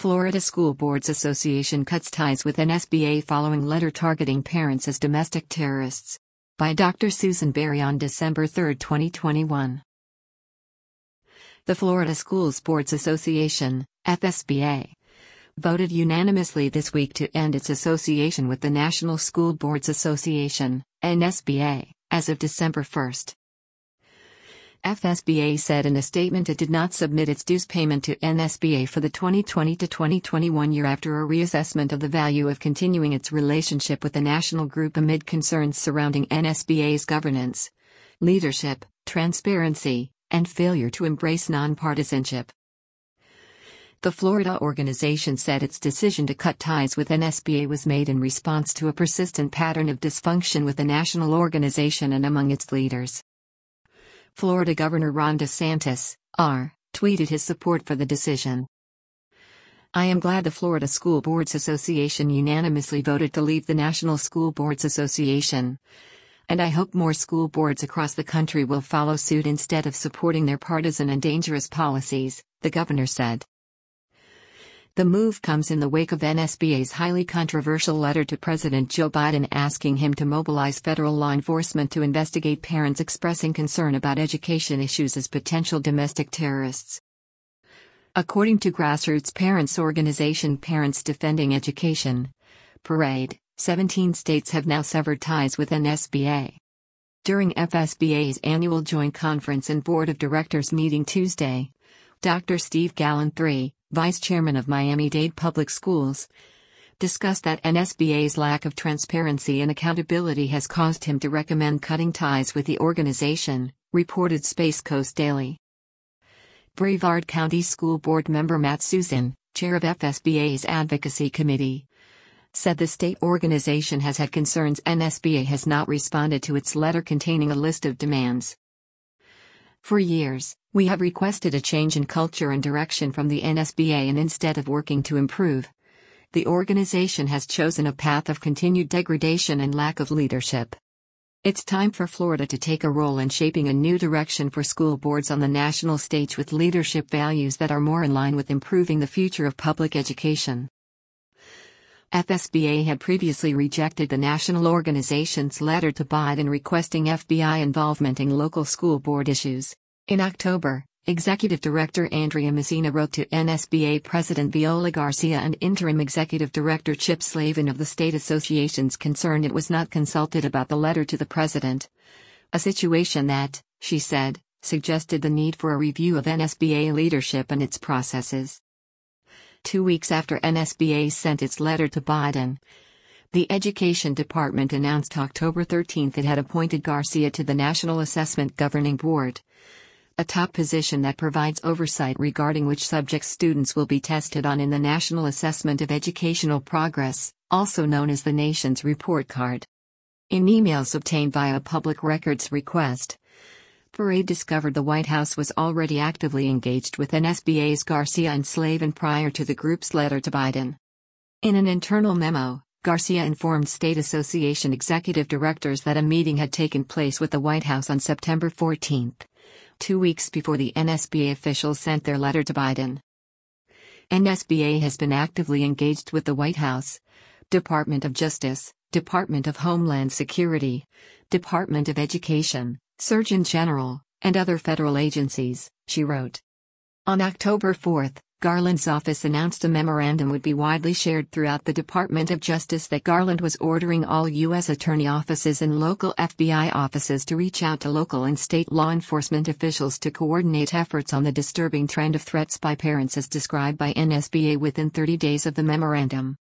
Florida School Boards Association cuts ties with NSBA following letter targeting parents as domestic terrorists. By Dr. Susan Berry on December 3, 2021. The Florida School Boards Association, FSBA, voted unanimously this week to end its association with the National School Boards Association, NSBA, as of December 1. FSBA said in a statement it did not submit its dues payment to NSBA for the 2020-2021 year after a reassessment of the value of continuing its relationship with the national group amid concerns surrounding NSBA's governance, leadership, transparency, and failure to embrace nonpartisanship. The Florida organization said its decision to cut ties with NSBA was made in response to a persistent pattern of dysfunction with the national organization and among its leaders. Florida Governor Ron DeSantis, R., tweeted his support for the decision. I am glad the Florida School Boards Association unanimously voted to leave the National School Boards Association. And I hope more school boards across the country will follow suit instead of supporting their partisan and dangerous policies, the governor said. The move comes in the wake of NSBA's highly controversial letter to President Joe Biden asking him to mobilize federal law enforcement to investigate parents expressing concern about education issues as potential domestic terrorists. According to grassroots parents organization Parents Defending Education, Parade, 17 states have now severed ties with NSBA. During FSBA's annual joint conference and board of directors meeting Tuesday, Dr. Steve Gallen III, Vice Chairman of Miami-Dade Public Schools, discussed that NSBA's lack of transparency and accountability has caused him to recommend cutting ties with the organization, reported Space Coast Daily. Brevard County School Board member Matt Susan, chair of FSBA's Advocacy Committee, said the state organization has had concerns NSBA has not responded to its letter containing a list of demands. For years, we have requested a change in culture and direction from the NSBA, and instead of working to improve, the organization has chosen a path of continued degradation and lack of leadership. It's time for Florida to take a role in shaping a new direction for school boards on the national stage with leadership values that are more in line with improving the future of public education. FSBA had previously rejected the national organization's letter to Biden requesting FBI involvement in local school board issues. In October, Executive Director Andrea Messina wrote to NSBA President Viola Garcia and Interim Executive Director Chip Slavin of the state associations concerned it was not consulted about the letter to the president. A situation that, she said, suggested the need for a review of NSBA leadership and its processes. 2 weeks after NSBA sent its letter to Biden, the Education Department announced October 13 it had appointed Garcia to the National Assessment Governing Board, a top position that provides oversight regarding which subjects students will be tested on in the National Assessment of Educational Progress, also known as the nation's report card. In emails obtained via a public records request, Parade discovered the White House was already actively engaged with NSBA's Garcia and Slavin prior to the group's letter to Biden. In an internal memo, Garcia informed state association executive directors that a meeting had taken place with the White House on September 14, 2 weeks before the NSBA officials sent their letter to Biden. NSBA has been actively engaged with the White House, Department of Justice, Department of Homeland Security, Department of Education, Surgeon General, and other federal agencies, she wrote. On October 4, Garland's office announced a memorandum would be widely shared throughout the Department of Justice that Garland was ordering all U.S. attorney offices and local FBI offices to reach out to local and state law enforcement officials to coordinate efforts on the disturbing trend of threats by parents as described by NSBA within 30 days of the memorandum.